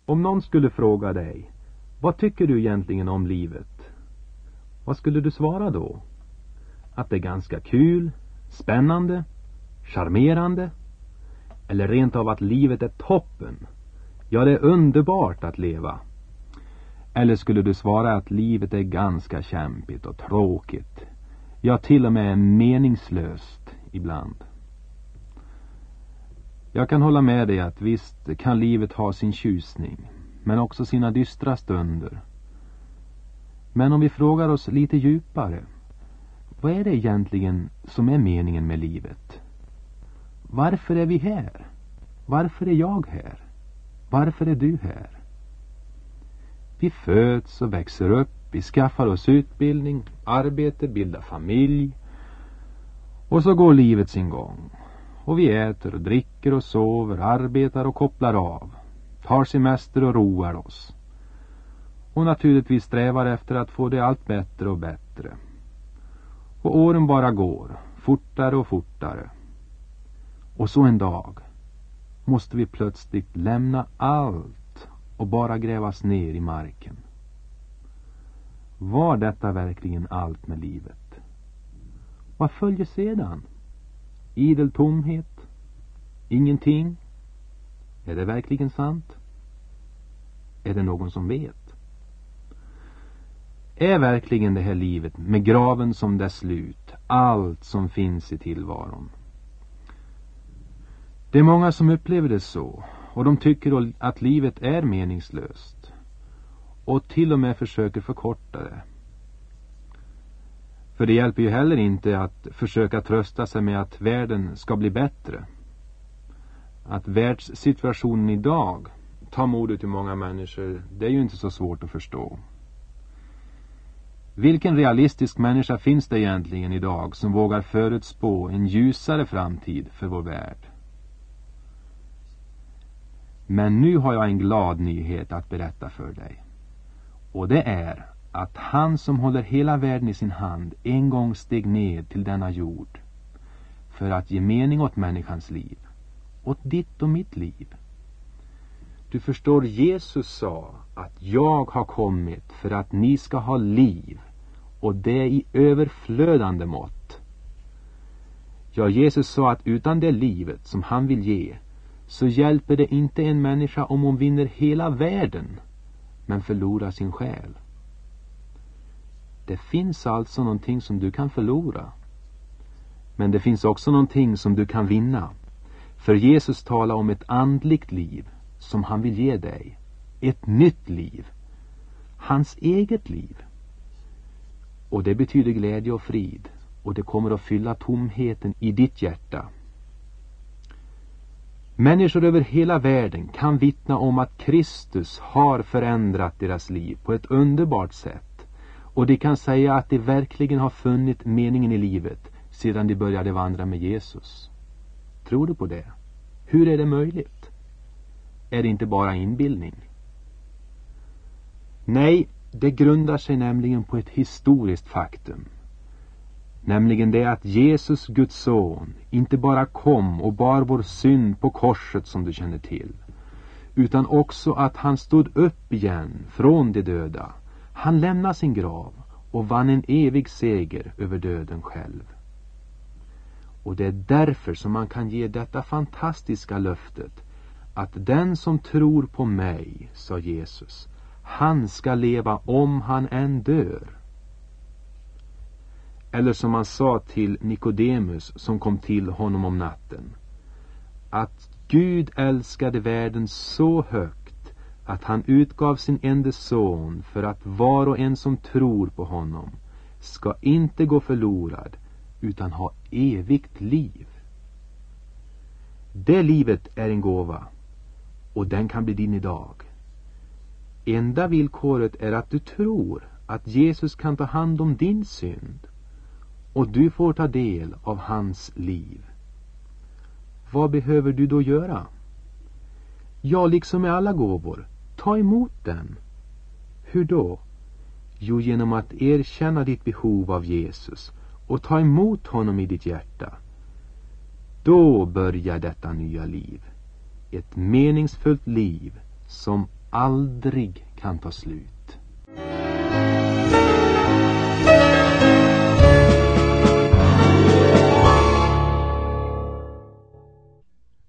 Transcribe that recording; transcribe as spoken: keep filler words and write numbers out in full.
Om någon skulle fråga dig, vad tycker du egentligen om livet? Vad skulle du svara då? Att det är ganska kul, spännande, charmerande? Eller rent av att livet är toppen? Ja, det är underbart att leva. Eller skulle du svara att livet är ganska kämpigt och tråkigt? Ja, till och med meningslöst ibland. Jag kan hålla med dig att visst kan livet ha sin tjusning, men också sina dystra stunder. Men om vi frågar oss lite djupare, vad är det egentligen som är meningen med livet? Varför är vi här? Varför är jag här? Varför är du här? Vi föds och växer upp, vi skaffar oss utbildning, arbete, bildar familj. Och så går livet sin gång. Och vi äter och dricker och sover, arbetar och kopplar av. Tar semester och roar oss. Och naturligtvis strävar efter att få det allt bättre och bättre. Och åren bara går, fortare och fortare. Och så en dag måste vi plötsligt lämna allt och bara grävas ner i marken. Var detta verkligen allt med livet? Vad följer sedan? Idel tomhet? Ingenting? Är det verkligen sant? Är det någon som vet? Är verkligen det här livet med graven som dess slut allt som finns i tillvaron? Det är många som upplever det så, och de tycker att livet är meningslöst och till och med försöker förkorta det. För det hjälper ju heller inte att försöka trösta sig med att världen ska bli bättre. Att världssituationen idag tar modet i många människor, det är ju inte så svårt att förstå. Vilken realistisk människa finns det egentligen idag som vågar förutspå en ljusare framtid för vår värld? Men nu har jag en glad nyhet att berätta för dig. Och det är att han som håller hela världen i sin hand en gång steg ned till denna jord för att ge mening åt människans liv, åt ditt och mitt liv. Du förstår, Jesus sa att jag har kommit för att ni ska ha liv, och det i överflödande mått. Ja, Jesus sa att utan det livet som han vill ge så hjälper det inte en människa om hon vinner hela världen men förlorar sin själ. Det finns alltså någonting som du kan förlora, men det finns också någonting som du kan vinna. För Jesus talar om ett andligt liv som han vill ge dig. Ett nytt liv. Hans eget liv. Och det betyder glädje och frid. Och det kommer att fylla tomheten i ditt hjärta. Människor över hela världen kan vittna om att Kristus har förändrat deras liv på ett underbart sätt. Och de kan säga att de verkligen har funnit meningen i livet sedan de började vandra med Jesus. Tror du på det? Hur är det möjligt? Är det inte bara inbildning? Nej, det grundar sig nämligen på ett historiskt faktum. Nämligen det att Jesus, Guds son, inte bara kom och bar vår synd på korset som du känner till, utan också att han stod upp igen från de döda. Han lämnade sin grav och vann en evig seger över döden själv. Och det är därför som man kan ge detta fantastiska löftet att den som tror på mig, sa Jesus, han ska leva om han än dör. Eller som han sa till Nikodemus som kom till honom om natten, att Gud älskade världen så högt att han utgav sin enda son för att var och en som tror på honom ska inte gå förlorad utan ha evigt liv. Det livet är en gåva och den kan bli din idag. Enda villkoret är att du tror att Jesus kan ta hand om din synd och du får ta del av hans liv. Vad behöver du då göra? Ja, liksom med alla gåvor, ta emot den. Hur då? Jo, genom att erkänna ditt behov av Jesus och ta emot honom i ditt hjärta. Då börjar detta nya liv. Ett meningsfullt liv som aldrig kan ta slut.